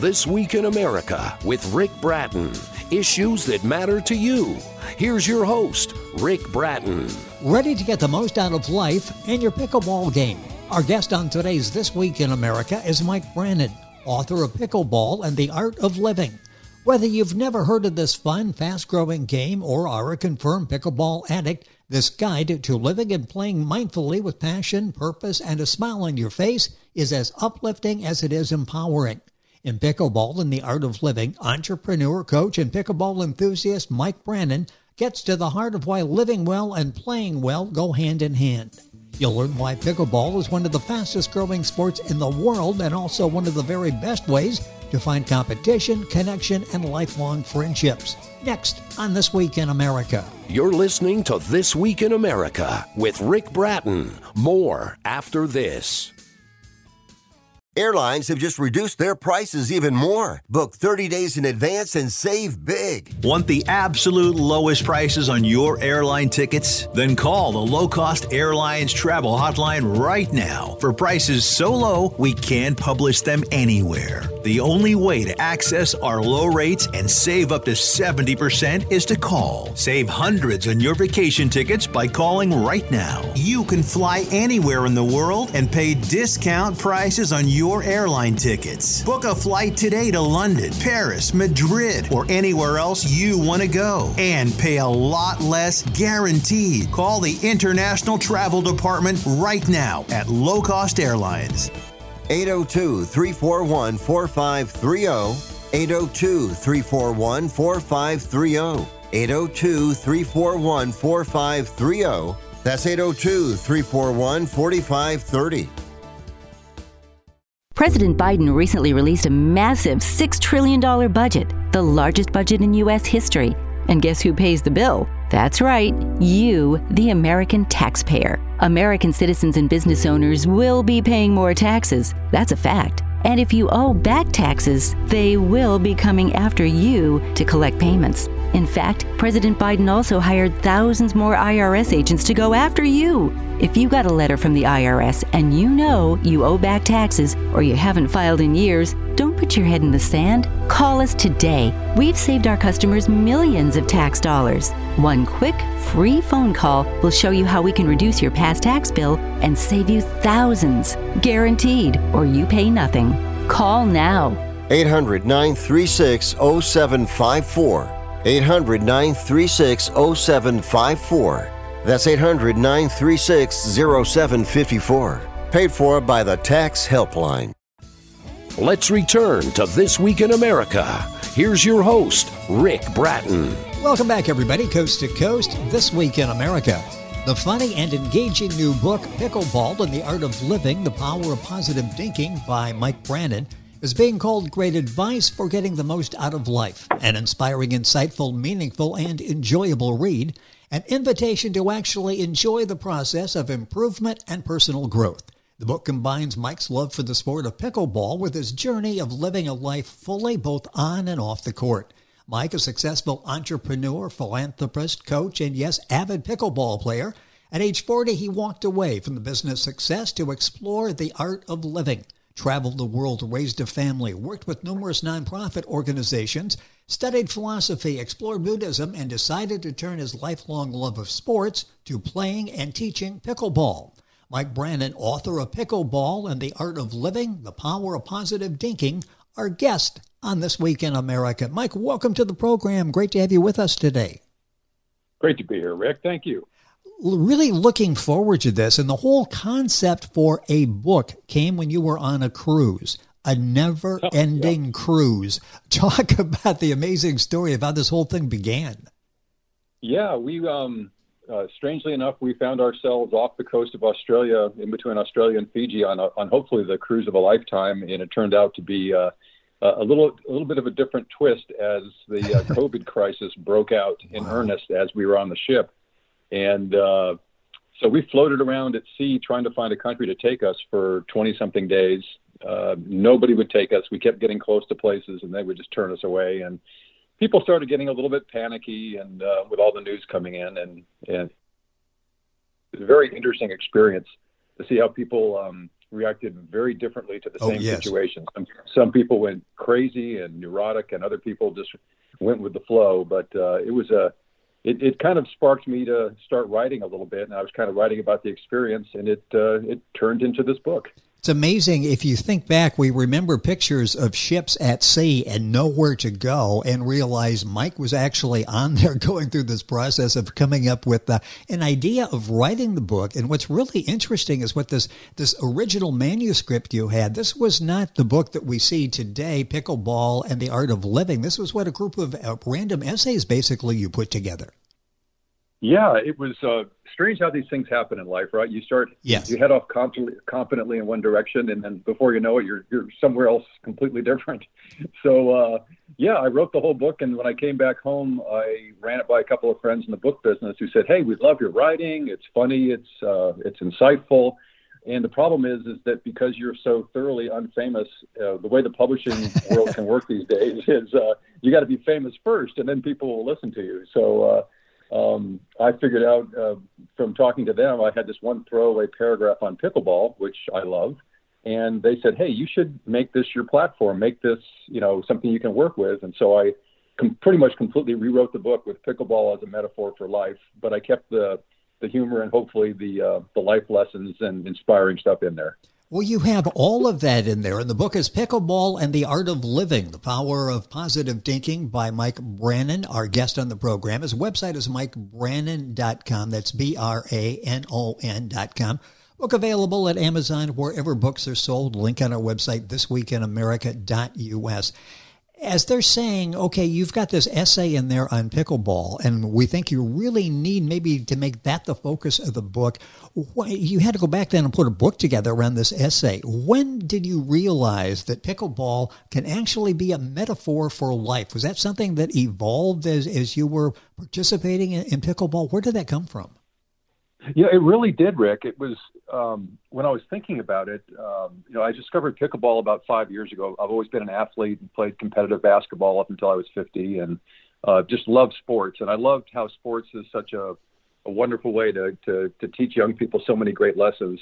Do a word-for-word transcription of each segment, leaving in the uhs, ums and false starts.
This Week in America with Rick Bratton. Issues that matter to you. Here's your host, Rick Bratton. Ready to get the most out of life in your pickleball game? Our guest on today's This Week in America is Mike Brannon, author of Pickleball and the Art of Living. Whether you've never heard of this fun, fast-growing game or are a confirmed pickleball addict, this guide to living and playing mindfully with passion, purpose, and a smile on your face is as uplifting as it is empowering. In Pickleball and the Art of Living, entrepreneur, coach, and pickleball enthusiast Mike Brannon gets to the heart of why living well and playing well go hand in hand. You'll learn why pickleball is one of the fastest-growing sports in the world and also one of the very best ways to find competition, connection, and lifelong friendships. Next on This Week in America. You're listening to This Week in America with Rick Bratton. More after this. Airlines have just reduced their prices even more. Book thirty days in advance and save big. Want the absolute lowest prices on your airline tickets? Then call the Low Cost Airlines Travel Hotline right now for prices so low we can't publish them anywhere. The only way to access our low rates and save up to seventy percent is to call. Save hundreds on your vacation tickets by calling right now. You can fly anywhere in the world and pay discount prices on your your airline tickets. Book a flight today to London, Paris, Madrid, or anywhere else you want to go and pay a lot less guaranteed. Call the International Travel Department right now at Low Cost Airlines. eight oh two, three four one, four five three oh, eight oh two, three four one, four five three oh, eight oh two, three four one, four five three oh. That's eight oh two, three four one, four five three oh. President Biden recently released a massive six trillion dollars budget, the largest budget in U S history. And guess who pays the bill? That's right, you, the American taxpayer. American citizens and business owners will be paying more taxes. That's a fact. And if you owe back taxes, they will be coming after you to collect payments. In fact, President Biden also hired thousands more I R S agents to go after you. If you got a letter from the I R S and you know you owe back taxes or you haven't filed in years, don't put your head in the sand. Call us today. We've saved our customers millions of tax dollars. One quick, free phone call will show you how we can reduce your past tax bill and save you thousands. Guaranteed, or you pay nothing. Call now. eight hundred, nine three six, oh seven five four. eight hundred, nine three six, oh seven five four. That's eight hundred, nine three six, oh seven five four. Paid for by the Tax Helpline. Let's return to This Week in America. Here's your host, Rick Bratton. Welcome back, everybody, coast to coast, This Week in America. The funny and engaging new book, Pickleball and the Art of Living, The Power of Positive Thinking by Mike Brannon, is being called great advice for getting the most out of life. An inspiring, insightful, meaningful, and enjoyable read. An invitation to actually enjoy the process of improvement and personal growth. The book combines Mike's love for the sport of pickleball with his journey of living a life fully both on and off the court. Mike, a successful entrepreneur, philanthropist, coach, and yes, avid pickleball player. At age forty, he walked away from the business success to explore the art of living. Traveled the world, raised a family, worked with numerous nonprofit organizations, studied philosophy, explored Buddhism, and decided to turn his lifelong love of sports to playing and teaching pickleball. Mike Brannon, author of Pickleball and the Art of Living, The Power of Positive Thinking, our guest on This Week in America. Mike, welcome to the program. Great to have you with us today. Great to be here, Rick. Thank you. Really looking forward to this, and the whole concept for a book came when you were on a cruise, a never-ending oh, yeah. cruise. Talk about the amazing story of how this whole thing began. Yeah, we, um, uh, strangely enough, we found ourselves off the coast of Australia, in between Australia and Fiji, on, a, on hopefully the cruise of a lifetime, and it turned out to be uh, a little, a little bit of a different twist as the uh, COVID crisis broke out in wow. earnest as we were on the ship. And uh, so we floated around at sea trying to find a country to take us for twenty-something days. Uh, nobody would take us. We kept getting close to places, and they would just turn us away. And people started getting a little bit panicky and uh, with all the news coming in. And, and it was a very interesting experience to see how people um, reacted very differently to the oh, same yes. situation. Some, some people went crazy and neurotic, and other people just went with the flow. But uh, it was a, it, it kind of sparked me to start writing a little bit, and I was kind of writing about the experience, and it uh, it turned into this book. It's amazing. If you think back, we remember pictures of ships at sea and nowhere to go, and realize Mike was actually on there going through this process of coming up with uh, an idea of writing the book. And what's really interesting is what this, this original manuscript you had, this was not the book that we see today, Pickleball and the Art of Living. This was what a group of uh, random essays basically you put together. Yeah, it was uh, strange how these things happen in life, right? You start, yes. you head off confidently, confidently in one direction, and then before you know it, you're you're somewhere else completely different. So, uh, yeah, I wrote the whole book, and when I came back home, I ran it by a couple of friends in the book business who said, "Hey, we love your writing. It's funny. It's uh, it's insightful." And the problem is, is that because you're so thoroughly unfamous, uh, the way the publishing world can work these days is uh, you got to be famous first, and then people will listen to you. So. Uh, Um, I figured out uh, from talking to them, I had this one throwaway paragraph on pickleball, which I love. And they said, hey, you should make this your platform, make this, you know, something you can work with. And so I com- pretty much completely rewrote the book with pickleball as a metaphor for life. But I kept the, the humor and hopefully the, uh, the life lessons and inspiring stuff in there. Well, you have all of that in there. And the book is Pickleball and the Art of Living, The Power of Positive Thinking by Mike Brannon, our guest on the program. His website is mike brannon dot com. That's B R A N O N dot com. Book available at Amazon, wherever books are sold. Link on our website, this week in america dot U S. As they're saying, okay, you've got this essay in there on pickleball, and we think you really need maybe to make that the focus of the book. You had to go back then and put a book together around this essay. When did you realize that pickleball can actually be a metaphor for life? Was that something that evolved as, as you were participating in, in pickleball? Where did that come from? Yeah, it really did, Rick. It was um, when I was thinking about it, um, you know, I discovered pickleball about five years ago. I've always been an athlete and played competitive basketball up until I was fifty, and uh, just loved sports. And I loved how sports is such a, a wonderful way to, to, to teach young people so many great lessons.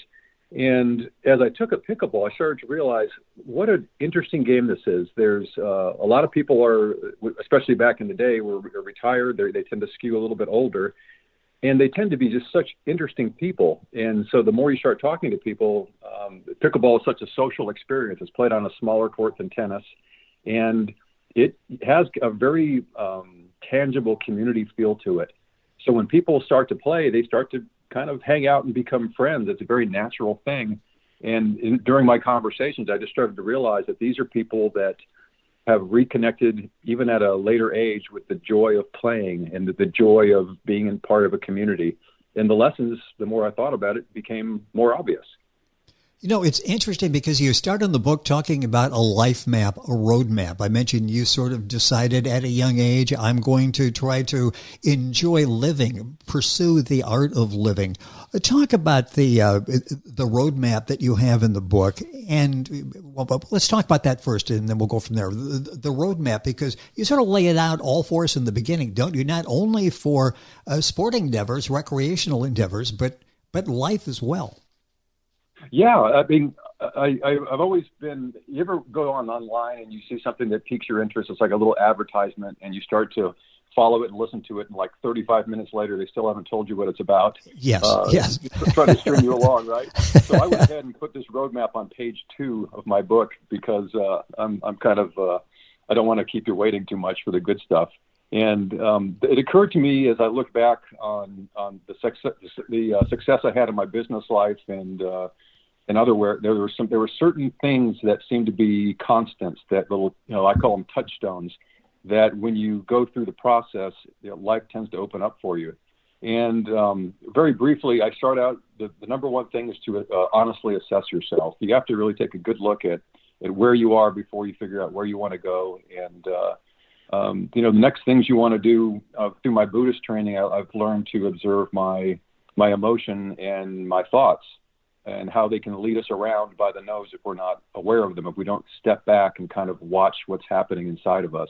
And as I took up pickleball, I started to realize what an interesting game this is. There's uh, a lot of people are, especially back in the day, were retired. They they tend to skew a little bit older. And they tend to be just such interesting people. And so the more you start talking to people, um, pickleball is such a social experience. It's played on a smaller court than tennis. And it has a very um, tangible community feel to it. So when people start to play, they start to kind of hang out and become friends. It's a very natural thing. And in, during my conversations, I just started to realize that these are people that have reconnected even at a later age with the joy of playing and the, the joy of being in part of a community. And the lessons, the more I thought about it, became more obvious. You know, it's interesting because you start in the book talking about a life map, a road map. I mentioned you sort of decided at a young age, I'm going to try to enjoy living, pursue the art of living. Talk about the uh, the road map that you have in the book. And well, let's talk about that first, and then we'll go from there. The, the road map, because you sort of lay it out all for us in the beginning, don't you? Not only for uh, sporting endeavors, recreational endeavors, but but life as well. Yeah, I mean, I, I, I've always been, you ever go on online and you see something that piques your interest? It's like a little advertisement and you start to follow it and listen to it. And like thirty-five minutes later, they still haven't told you what it's about. Yes, uh, yes. Trying to string you along, right? So I went ahead and put this roadmap on page two of my book because uh, I'm, I'm kind of, uh, I don't want to keep you waiting too much for the good stuff. And um, it occurred to me as I look back on, on the success, the uh, success I had in my business life and, uh, and other where there were some, there were certain things that seemed to be constants, that little, you know, I call them touchstones, that when you go through the process, you know, life tends to open up for you. And um, very briefly, I start out, the, the number one thing is to uh, honestly assess yourself. You have to really take a good look at, at where you are before you figure out where you want to go. And, uh, um, you know, the next things you want to do uh, through my Buddhist training, I, I've learned to observe my, my emotion and my thoughts, and how they can lead us around by the nose if we're not aware of them, if we don't step back and kind of watch what's happening inside of us.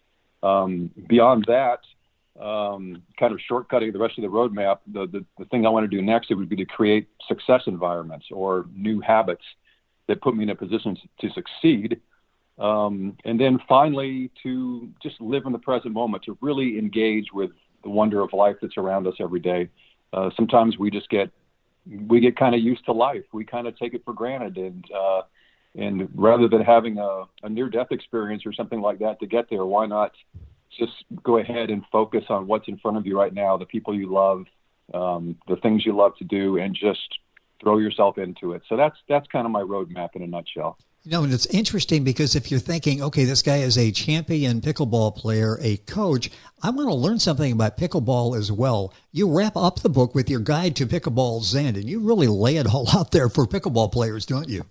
Um, beyond that, um, kind of shortcutting the rest of the roadmap, the, the, the thing I want to do next, it would be to create success environments or new habits that put me in a position to succeed. Um, and then finally, to just live in the present moment, to really engage with the wonder of life that's around us every day. Uh, sometimes we just get we get kind of used to life. We kind of take it for granted, and uh, and rather than having a, a near-death experience or something like that to get there, why not just go ahead and focus on what's in front of you right now, the people you love, um, the things you love to do, and just throw yourself into it. So that's that's kind of my roadmap in a nutshell. You know, and it's interesting because if you're thinking, okay, this guy is a champion pickleball player, a coach, I want to learn something about pickleball as well. You wrap up the book with your guide to pickleball zen, and you really lay it all out there for pickleball players, don't you?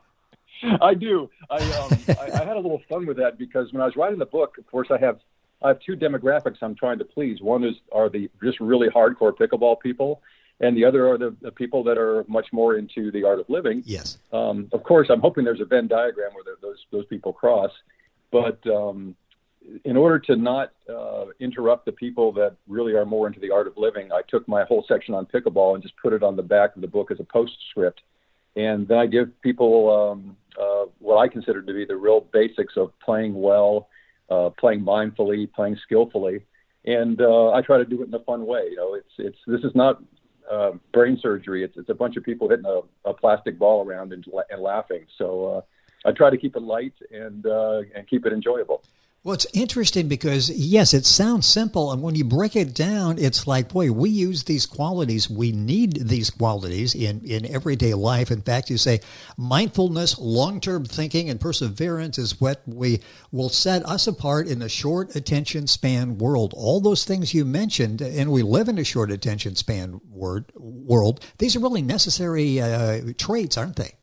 I do. I, um, I, I had a little fun with that because when I was writing the book, of course, I have I have two demographics I'm trying to please. One is are the just really hardcore pickleball people, and the other are the, the people that are much more into the art of living. Yes. Um, of course, I'm hoping there's a Venn diagram where the, those those people cross. But um, in order to not uh, interrupt the people that really are more into the art of living, I took my whole section on pickleball and just put it on the back of the book as a postscript. And then I give people um, uh, what I consider to be the real basics of playing well, uh, playing mindfully, playing skillfully. And uh, I try to do it in a fun way. You know, it's it's this is not Uh, brain surgery. It's it's a bunch of people hitting a, a plastic ball around and, and laughing. So uh, I try to keep it light and uh, and keep it enjoyable. Well, it's interesting because, yes, it sounds simple. And when you break it down, it's like, boy, we use these qualities. We need these qualities in, in everyday life. In fact, you say mindfulness, long-term thinking, and perseverance is what we will set us apart in a short attention span world. All those things you mentioned, and we live in a short attention span word, world, these are really necessary uh, traits, aren't they?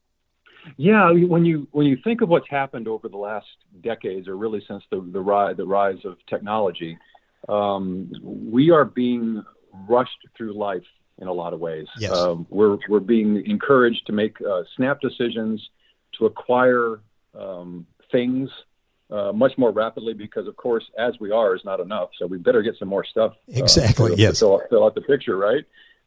Yeah, when you when you think of what's happened over the last decades, or really since the the rise, the rise of technology, um, we are being rushed through life in a lot of ways. Yes. Um, we're we're being encouraged to make uh, snap decisions, to acquire um, things uh, much more rapidly because, of course, as we are is not enough. So we better get some more stuff. Uh, exactly. to, yes. To fill, fill out the picture, right?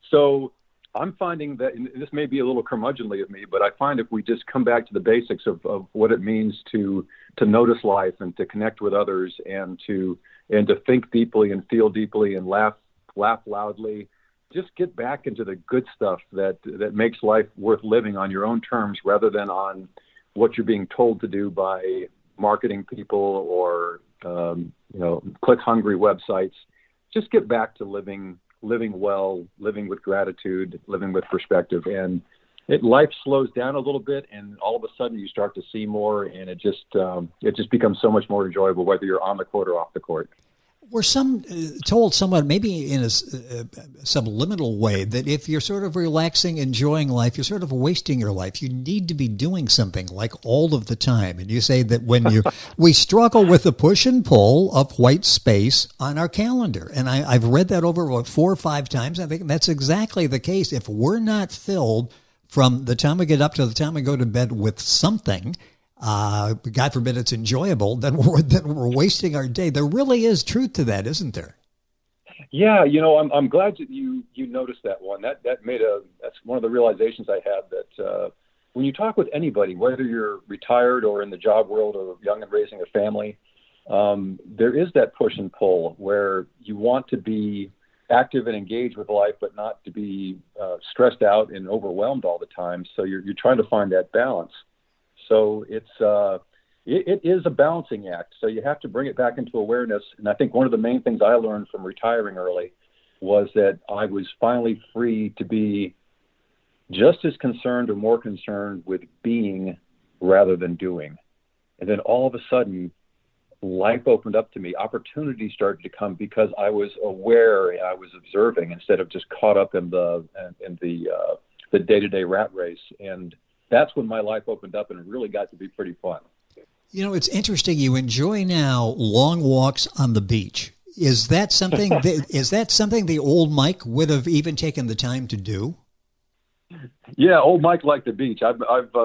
So I'm finding that, and this may be a little curmudgeonly of me, but I find if we just come back to the basics of, of what it means to to notice life and to connect with others and to and to think deeply and feel deeply and laugh laugh loudly, just get back into the good stuff that that makes life worth living on your own terms rather than on what you're being told to do by marketing people or um, you know click hungry websites. Just get back to living. living well, living with gratitude, living with perspective. And it, life slows down a little bit, and all of a sudden you start to see more, and it just um, it just becomes so much more enjoyable, whether you're on the court or off the court. We're some uh, told somewhat, maybe in a uh, subliminal way, that if you're sort of relaxing, enjoying life, you're sort of wasting your life. You need to be doing something like all of the time. And you say that when you, we struggle with the push and pull of white space on our calendar. And I, I've read that over what, four or five times. I think that's exactly the case. If we're not filled from the time we get up to the time we go to bed with something, Uh, God forbid it's enjoyable, then we're, then we're wasting our day. There really is truth to that, isn't there? Yeah, you know, I'm I'm glad that you you noticed that one. That that made a that's one of the realizations I had that uh, when you talk with anybody, whether you're retired or in the job world or young and raising a family, um, there is that push and pull where you want to be active and engaged with life, but not to be uh, stressed out and overwhelmed all the time. So you're you're trying to find that balance. So it's uh, it, it is a balancing act. So you have to bring it back into awareness. And I think one of the main things I learned from retiring early was that I was finally free to be just as concerned or more concerned with being rather than doing. And then all of a sudden, life opened up to me. Opportunities started to come because I was aware and I was observing instead of just caught up in the in the uh, the day-to-day rat race. And that's when my life opened up and it really got to be pretty fun. You know, it's interesting. You enjoy now long walks on the beach. Is that something that, is that something the old Mike would have even taken the time to do? Yeah, old Mike liked the beach. I've, I've uh,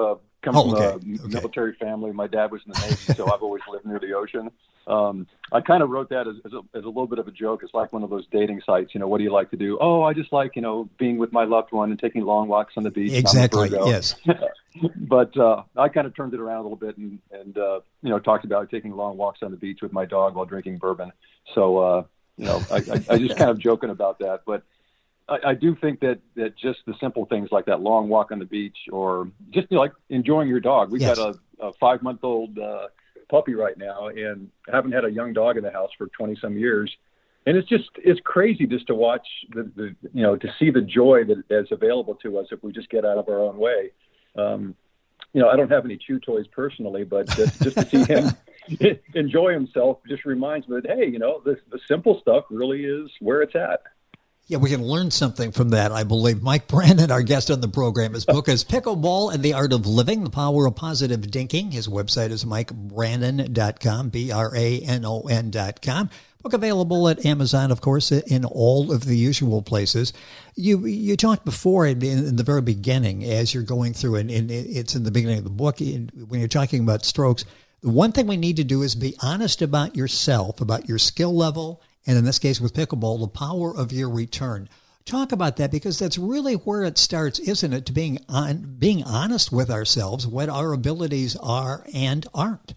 come oh, from okay. a okay. military family. My dad was in the Navy, so I've always lived near the ocean. Um, I kind of wrote that as, as, a, as a little bit of a joke. It's like one of those dating sites. You know, what do you like to do? Oh, I just like, you know, being with my loved one and taking long walks on the beach. Exactly, yes. But uh, I kind of turned it around a little bit and, and uh, you know, talked about taking long walks on the beach with my dog while drinking bourbon. So, uh, you know, I, I, I just kind of joking about that. But I, I do think that, that just the simple things like that long walk on the beach or just, you know, like enjoying your dog. We've yes. got a, a five-month-old uh, puppy right now and haven't had a young dog in the house for twenty some years. And it's just, it's crazy just to watch the, the, you know, to see the joy that is available to us if we just get out of our own way. Um, you know, I don't have any chew toys personally, but just, just to see him enjoy himself just reminds me that, hey, you know, the, the simple stuff really is where it's at. Yeah, we can learn something from that, I believe. Mike Brannon, our guest on the program, his book is Pickleball and the Art of Living, The Power of Positive Dinking. His website is mike brannon dot com, B R A N O N dot com. Book available at Amazon, of course, in all of the usual places. You you talked before in, in the very beginning, as you're going through, and, and it's in the beginning of the book, when you're talking about strokes, the one thing we need to do is be honest about yourself, about your skill level, and in this case with pickleball, the power of your return. Talk about that, because that's really where it starts, isn't it, to being on, being honest with ourselves, what our abilities are and aren't.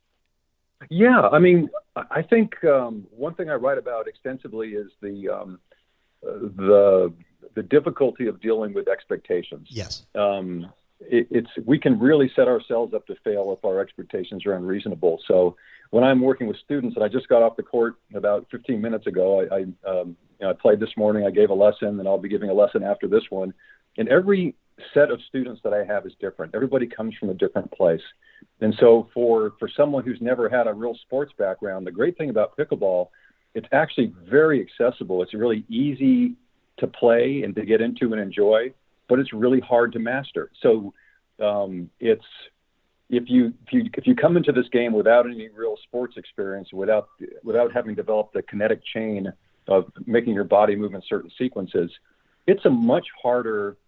Yeah, I mean, I think um, one thing I write about extensively is the um, the the difficulty of dealing with expectations. Yes. Um, it, it's we can really set ourselves up to fail if our expectations are unreasonable. So when I'm working with students, and I just got off the court about fifteen minutes ago, I, I, um, you know, I played this morning, I gave a lesson, and I'll be giving a lesson after this one. And every set of students that I have is different. Everybody comes from a different place. And so for, for someone who's never had a real sports background, the great thing about pickleball, it's actually very accessible. It's really easy to play and to get into and enjoy, but it's really hard to master. So um, it's, If you if you if you come into this game without any real sports experience, without without having developed the kinetic chain of making your body move in certain sequences, it's a much harder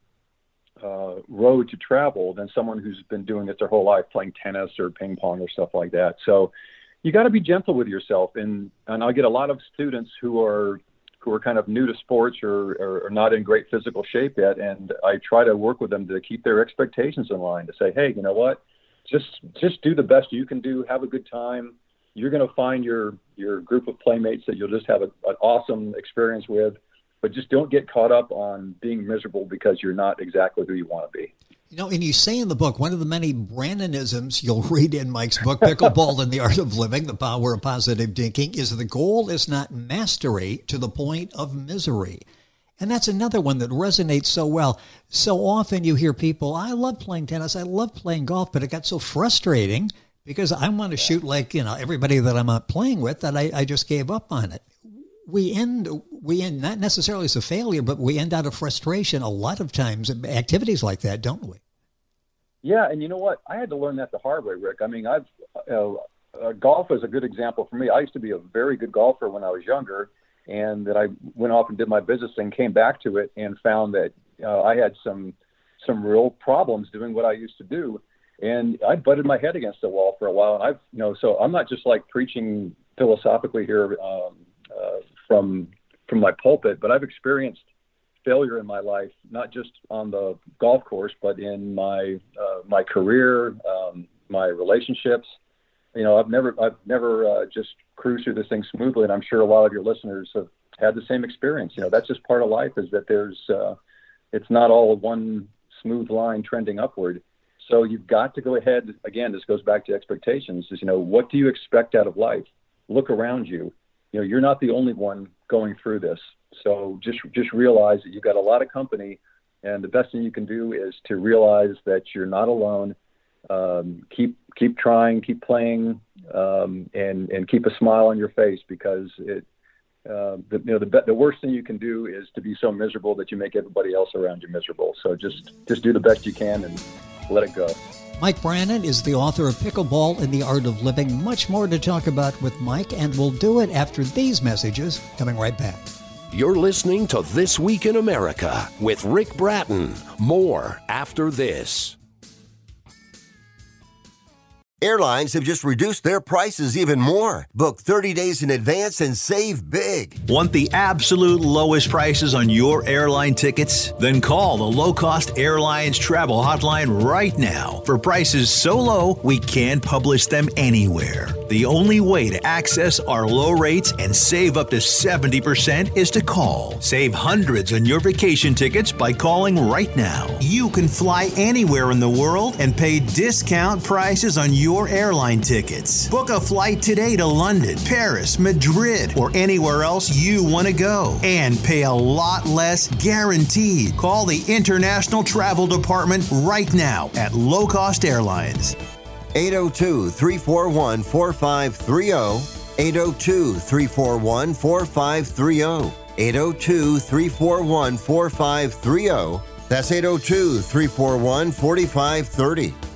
uh, road to travel than someone who's been doing this their whole life, playing tennis or ping pong or stuff like that. So you got to be gentle with yourself. And and I get a lot of students who are who are kind of new to sports or, or, or not in great physical shape yet, and I try to work with them to keep their expectations in line. To say, hey, you know what? Just just do the best you can do. Have a good time. You're going to find your your group of playmates that you'll just have a, an awesome experience with. But just don't get caught up on being miserable because you're not exactly who you want to be. You know, and you say in the book, one of the many Brannonisms you'll read in Mike's book, Pickleball and the Art of Living, The Power of Positive Dinking, is the goal is not mastery to the point of misery. And that's another one that resonates so well. So often you hear people, I love playing tennis, I love playing golf, but it got so frustrating because I want to shoot like, you know, everybody that I'm not playing with that I, I just gave up on it. We end, we end, not necessarily as a failure, but we end out of frustration a lot of times, activities like that, don't we? Yeah, and you know what? I had to learn that the hard way, Rick. I mean, I've uh, uh, golf is a good example for me. I used to be a very good golfer when I was younger, and that I went off and did my business and came back to it and found that uh, I had some some real problems doing what I used to do. And I butted my head against the wall for a while. And I've, you know, so I'm not just like preaching philosophically here um, uh, from from my pulpit, but I've experienced failure in my life, not just on the golf course, but in my uh, my career, um, my relationships. You know, I've never I've never uh, just cruised through this thing smoothly, and I'm sure a lot of your listeners have had the same experience. You know, that's just part of life, is that there's uh, it's not all one smooth line trending upward. So you've got to go ahead. Again, this goes back to expectations. Is, you know, what do you expect out of life? Look around you. You know, you're not the only one going through this. So just just realize that you've got a lot of company, and the best thing you can do is to realize that you're not alone. Um, keep keep trying, keep playing, um, and and keep a smile on your face, because it uh, the you know the the worst thing you can do is to be so miserable that you make everybody else around you miserable. So just just do the best you can and let it go. Mike Brannon is the author of Pickleball and the Art of Living. Much more to talk about with Mike, and we'll do it after these messages. Coming right back. You're listening to This Week in America with Rick Bratton. More after this. Airlines have just reduced their prices even more. Book thirty days in advance and save big. Want the absolute lowest prices on your airline tickets? Then call the Low Cost Airlines Travel Hotline right now for prices so low we can't publish them anywhere. The only way to access our low rates and save up to seventy percent is to call. Save hundreds on your vacation tickets by calling right now. You can fly anywhere in the world and pay discount prices on your Your airline tickets. Book a flight today to London, Paris, Madrid, or anywhere else you want to go and pay a lot less guaranteed. Call the International Travel Department right now at Low Cost Airlines. eight oh two, three four one, four five three oh, eight oh two, three four one, four five three oh, eight oh two, three four one, four five three oh. That's eight oh two, three four one, four five three oh.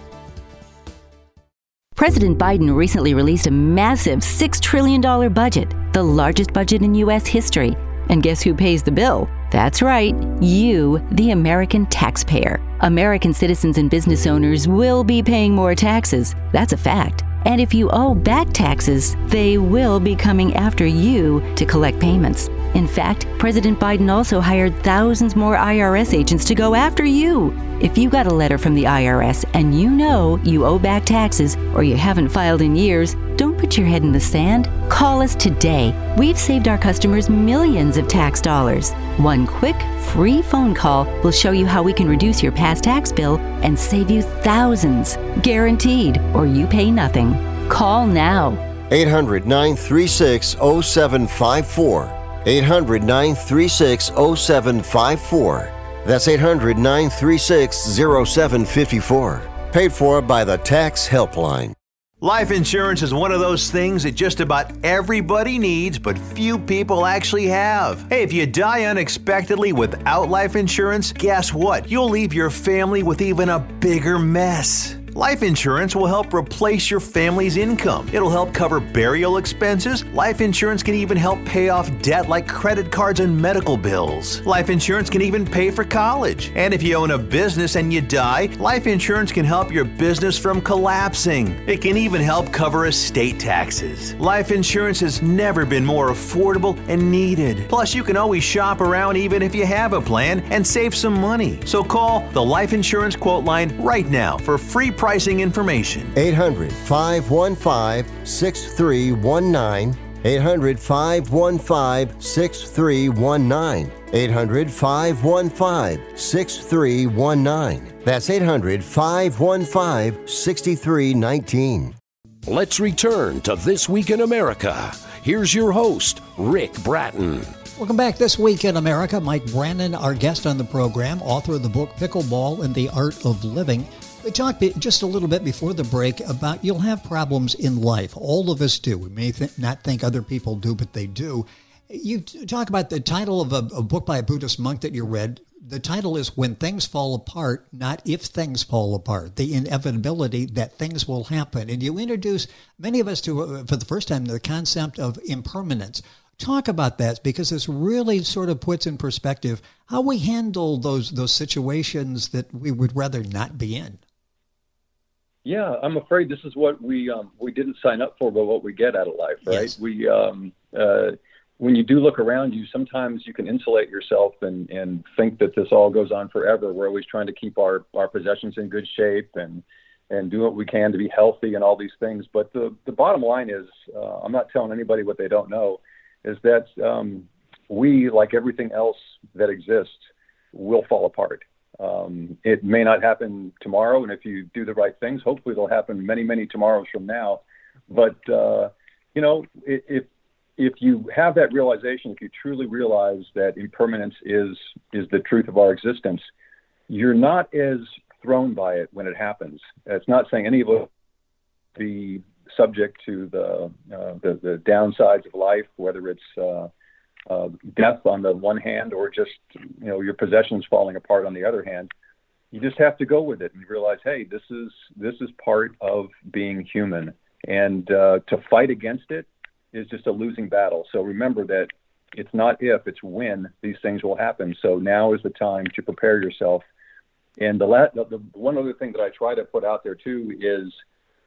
President Biden recently released a massive six trillion dollars budget, the largest budget in U S history. And guess who pays the bill? That's right, you, the American taxpayer. American citizens and business owners will be paying more taxes. That's a fact. And if you owe back taxes, they will be coming after you to collect payments. In fact, President Biden also hired thousands more I R S agents to go after you. If you got a letter from the I R S and you know you owe back taxes or you haven't filed in years, don't put your head in the sand. Call us today. We've saved our customers millions of tax dollars. One quick, free phone call will show you how we can reduce your past tax bill and save you thousands. Guaranteed, or you pay nothing. Call now. eight hundred, nine three six, oh seven five four. eight hundred, nine three six, oh seven five four. That's eight hundred, nine three six, oh seven five four. Paid for by the Tax Helpline. Life insurance is one of those things that just about everybody needs, but few people actually have. Hey, if you die unexpectedly without life insurance, guess what? You'll leave your family with even a bigger mess. Life insurance will help replace your family's income. It'll help cover burial expenses. Life insurance can even help pay off debt like credit cards and medical bills. Life insurance can even pay for college. And if you own a business and you die, life insurance can help your business from collapsing. It can even help cover estate taxes. Life insurance has never been more affordable and needed. Plus, you can always shop around even if you have a plan and save some money. So call the Life Insurance Quote Line right now for free pricing information. eight hundred, five one five, six three one nine. eight hundred, five one five, six three one nine. eight hundred, five one five, six three one nine. That's eight hundred, five one five, six three one nine. Let's return to This Week in America. Here's your host, Rick Bratton. Welcome back. This Week in America. Mike Brannon, our guest on the program, author of the book Pickleball and the Art of Living. We talked just a little bit before the break about you'll have problems in life. All of us do. We may th- not think other people do, but they do. You talk about the title of a, a book by a Buddhist monk that you read. The title is When Things Fall Apart, Not If Things Fall Apart, the inevitability that things will happen. And you introduce many of us to, uh, for the first time, the concept of impermanence. Talk about that, because this really sort of puts in perspective how we handle those those situations that we would rather not be in. Yeah, I'm afraid this is what we um, we didn't sign up for, but what we get out of life, right? Yes. We um, uh, when you do look around you, sometimes you can insulate yourself and, and think that this all goes on forever. We're always trying to keep our, our possessions in good shape and and do what we can to be healthy and all these things. But the, the bottom line is, uh, I'm not telling anybody what they don't know, is that um, we, like everything else that exists, will fall apart. Um, it may not happen tomorrow, and if you do the right things, hopefully they'll happen many, many tomorrows from now. But, uh, you know, if if you have that realization, if you truly realize that impermanence is is the truth of our existence, you're not as thrown by it when it happens. It's not saying any of us be subject to the, uh, the, the downsides of life, whether it's uh, Uh, death on the one hand, or just, you know, your possessions falling apart on the other hand. You just have to go with it and realize, hey, this is this is part of being human, and uh, to fight against it is just a losing battle. So remember that it's not if, it's when these things will happen. So now is the time to prepare yourself. And the, la- the, the one other thing that I try to put out there too is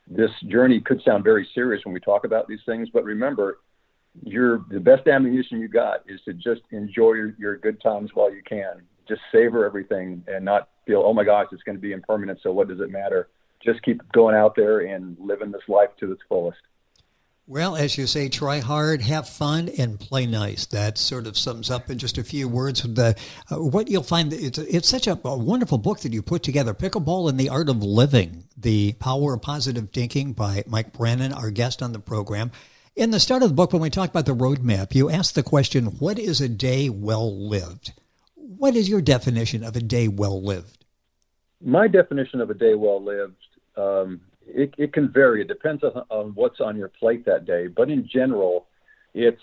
this journey could sound very serious when we talk about these things, but remember, you're, the best ammunition you got is to just enjoy your, your good times while you can. Just savor everything and not feel, oh my gosh, it's going to be impermanent, so what does it matter? Just keep going out there and living this life to its fullest. Well, as you say, try hard, have fun, and play nice. That sort of sums up in just a few words the, uh, what you'll find. It's, it's such a, a wonderful book that you put together, Pickleball and the Art of Living, The Power of Positive Thinking by Mike Brannon, our guest on the program. In the start of the book, when we talk about the roadmap, you asked the question, what is a day well lived? What is your definition of a day well lived? My definition of a day well lived, um, It, it can vary. It depends on, on what's on your plate that day. But in general, it's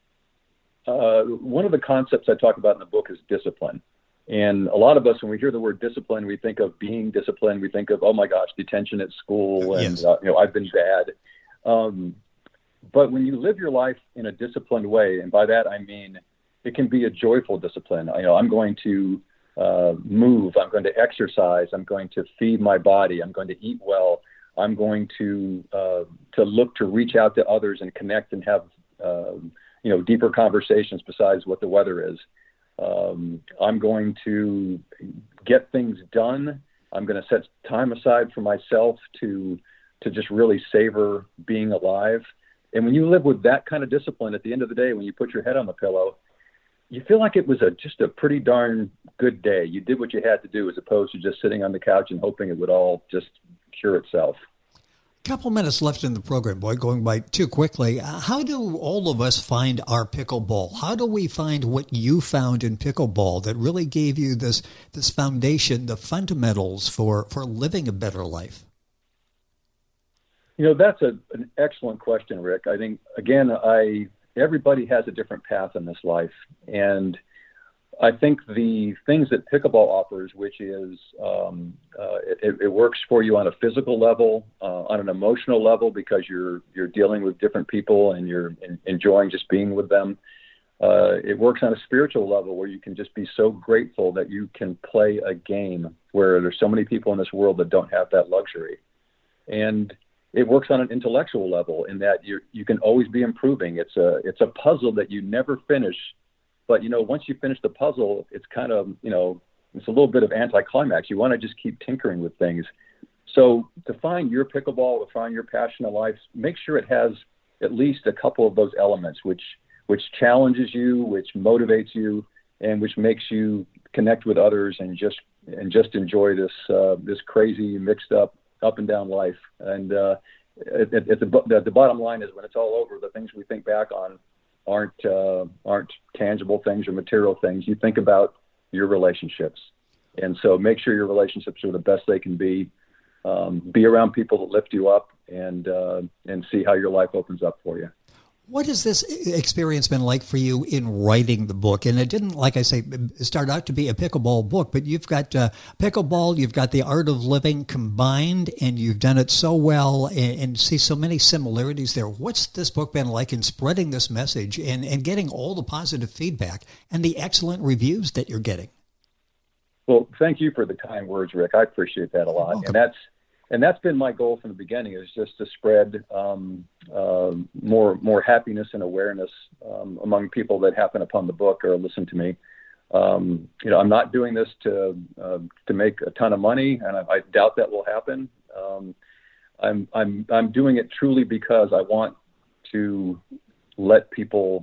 uh, one of the concepts I talk about in the book is discipline. And a lot of us, when we hear the word discipline, we think of being disciplined. We think of, oh my gosh, detention at school, and yes. uh, you know, I've been bad. Um, but when you live your life in a disciplined way, and by that I mean it can be a joyful discipline. You know, I'm going to uh, move. I'm going to exercise. I'm going to feed my body. I'm going to eat well. I'm going to uh, to look to reach out to others and connect and have uh, you know deeper conversations besides what the weather is. Um, I'm going to get things done. I'm going to set time aside for myself to to just really savor being alive. And when you live with that kind of discipline, at the end of the day, when you put your head on the pillow, you feel like it was a just a pretty darn good day. You did what you had to do, as opposed to just sitting on the couch and hoping it would all just cure itself. Couple minutes left in the program, boy, going by too quickly. How do all of us find our pickleball? How do we find what you found in pickleball that really gave you this this foundation, the fundamentals for, for living a better life? You know, that's a, an excellent question, Rick. I think, again, I everybody has a different path in this life. And I think the things that pickleball offers, which is um, uh, it, it works for you on a physical level, uh, on an emotional level, because you're you're dealing with different people and you're in, enjoying just being with them. Uh, it works on a spiritual level where you can just be so grateful that you can play a game where there's so many people in this world that don't have that luxury. And it works on an intellectual level in that you you can always be improving. It's a it's a puzzle that you never finish. But, you know, once you finish the puzzle, it's kind of, you know, it's a little bit of anticlimax. You want to just keep tinkering with things. So to find your pickleball, to find your passion in life, make sure it has at least a couple of those elements, which which challenges you, which motivates you, and which makes you connect with others and just and just enjoy this uh, this crazy, mixed up, up and down life. And uh, at, at the, the the bottom line is, when it's all over, the things we think back on aren't uh, aren't tangible things or material things. You think about your relationships, and so make sure your relationships are the best they can be. Um, be around people that lift you up, and uh, and see how your life opens up for you. What has this experience been like for you in writing the book? And it didn't, like I say, start out to be a pickleball book, but you've got uh, pickleball, you've got the art of living combined, and you've done it so well and, and see so many similarities there. What's this book been like in spreading this message and, and getting all the positive feedback and the excellent reviews that you're getting? Well, thank you for the kind words, Rick. I appreciate that a lot. And that's And that's been my goal from the beginning, is just to spread um, uh, more more happiness and awareness um, among people that happen upon the book or listen to me. Um, you know, I'm not doing this to uh, to make a ton of money, and I, I doubt that will happen. Um, I'm I'm I'm doing it truly because I want to let people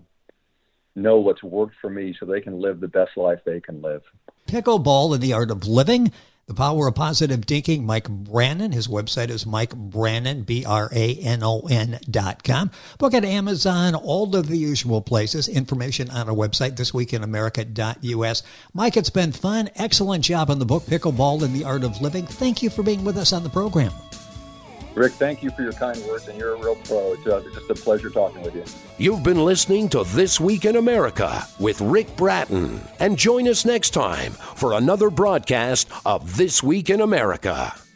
know what's worked for me, so they can live the best life they can live. Pickleball and the Art of Living. The Power of Positive Thinking, Mike Brannon. His website is Mike Brannon, B R A N O N dot com. Book at Amazon, all of the usual places. Information on our website, this week in america dot u s. Mike, it's been fun. Excellent job on the book, Pickleball and the Art of Living. Thank you for being with us on the program. Rick, thank you for your kind words, and you're a real pro. It's uh, just a pleasure talking with you. You've been listening to This Week in America with Rick Bratton. And join us next time for another broadcast of This Week in America.